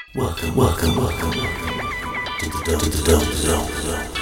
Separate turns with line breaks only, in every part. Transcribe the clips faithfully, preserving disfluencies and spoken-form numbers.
Welcome, welcome, welcome, welcome to the Dome, to the Dome Zone. Zone.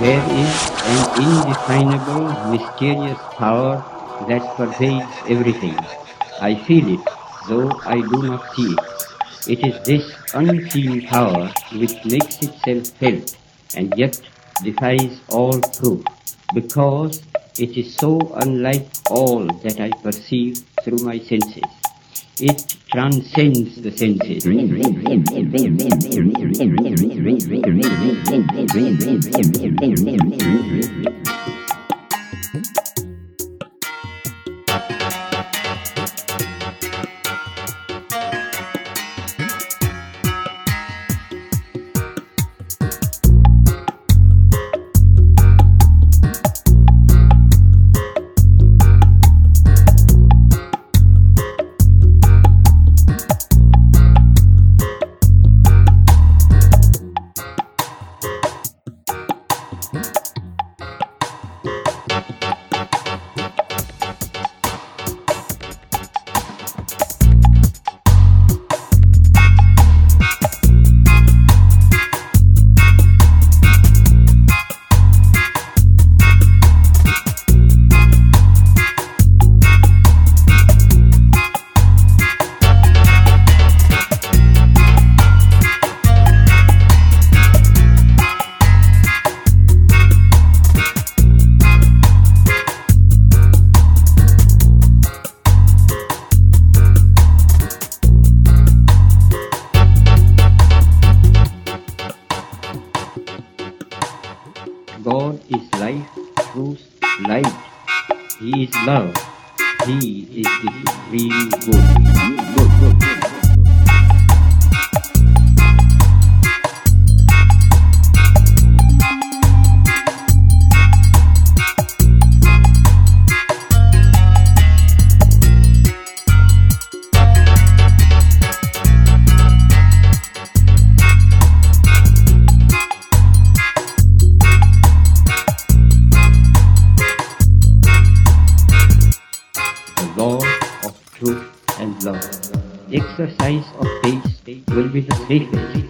There is an indefinable, mysterious power that pervades everything. I feel it, though I do not see it. It is this unseen power which makes itself felt and yet defies all proof, because it is so unlike all that I perceive through my senses. It transcends the senses. God is life, truth, light. He is love. He is the supreme good. Good, good, good. God of truth and love. Exercise of faith will be the safest.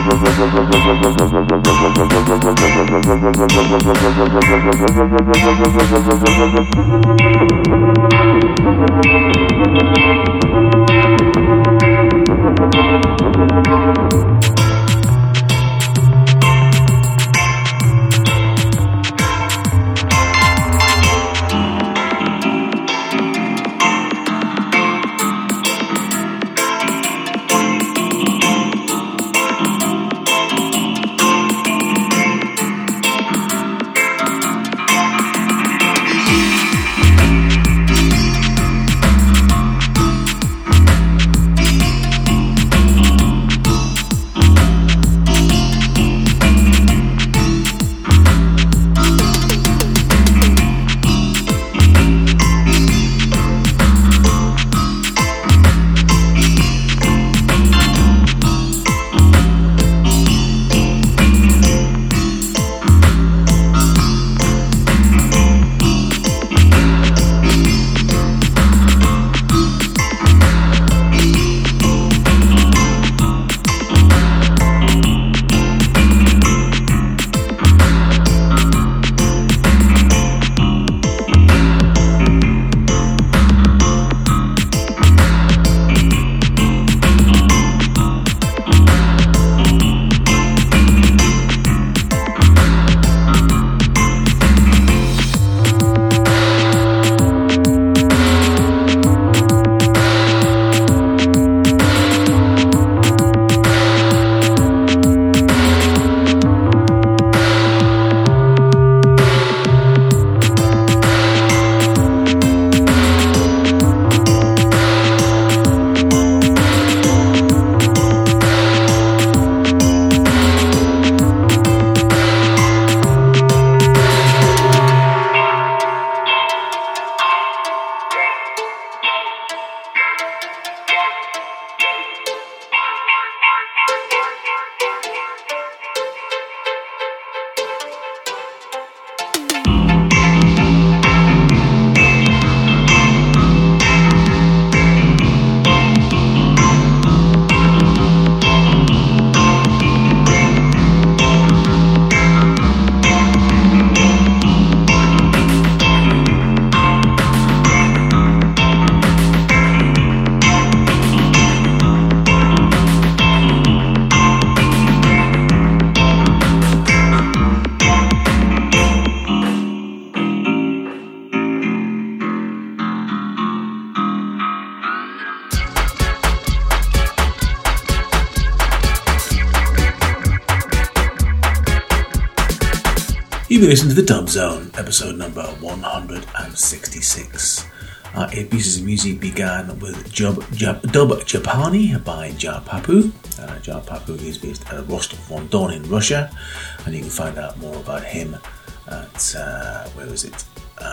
You've been listening to The Dub Zone, episode number one hundred sixty-six. Our eight pieces of music began with Jub, Jub, Dub Japani by Jar Papu. Uh, Jar Papu is based at Rostov-on-Don in Russia, and you can find out more about him at, uh, where was it?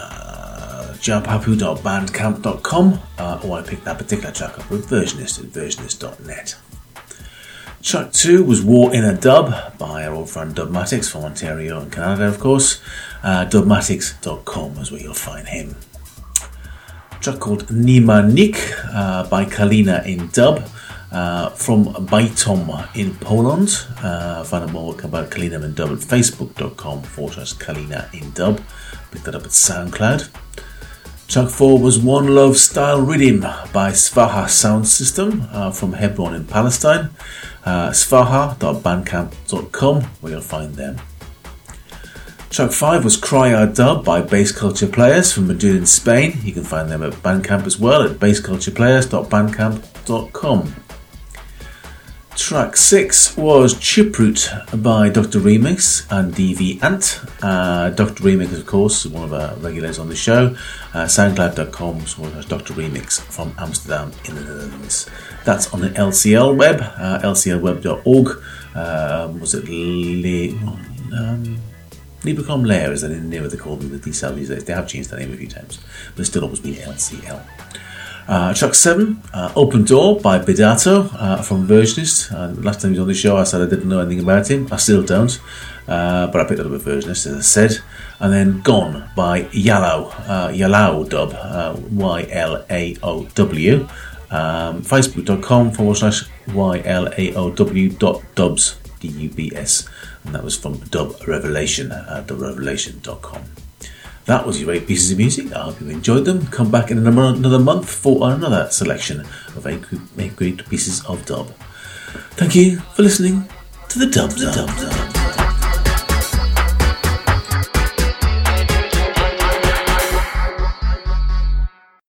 Uh, jar papu dot bandcamp dot com, uh, or I picked that particular track up with Versionist at versionist dot net. Track two was War in a Dub by our old friend Dubmatix from Ontario and Canada, of course. Uh, dubmatix dot com is where you'll find him. A track called Nima Nik uh, by Kalina in Dub uh, from Bytom in Poland. Uh, find out more about Kalina in Dub at facebook dot com forward slash Kalina in Dub. Pick that up at SoundCloud. Track four was One Love Style Rhythm by Svaha Sound System uh, from Hebron in Palestine. Uh, svaha dot bandcamp dot com, where you'll find them. Track five was Cry Our Dub by Bass Culture Players from Madrid in Spain. You can find them at Bandcamp as well at bass culture players dot bandcamp dot com. Track six was Chiproot by Doctor Remix and D V Ant. Uh, Doctor Remix, of course, one of our regulars on the show. Uh, soundcloud dot com slash Doctor Remix from Amsterdam in the Netherlands. That's on the L C L web, uh, L C L web dot org. Uh, was it Le- um, Libricom Lair? Is that in there what they call them, the D C L these days? They have changed their name a few times, but it's still always been L C L. Uh, track seven, uh, Open Door by Bidato uh, from Versionist. Uh, last time he was on the show I said I didn't know anything about him. I still don't, uh, but I picked it up with Versionist, as I said. And then Gone by Yalao, uh, Yalao Dub, uh, Y L A O W. Um, facebook dot com forward slash Y L A O W dot dubs, D U B S, and that was from Dub Revelation at dub revelation dot com. That was your eight pieces of music. I hope you enjoyed them. Come back in another month for another selection of eight, eight great pieces of dub. Thank you for listening to the Dub Zone.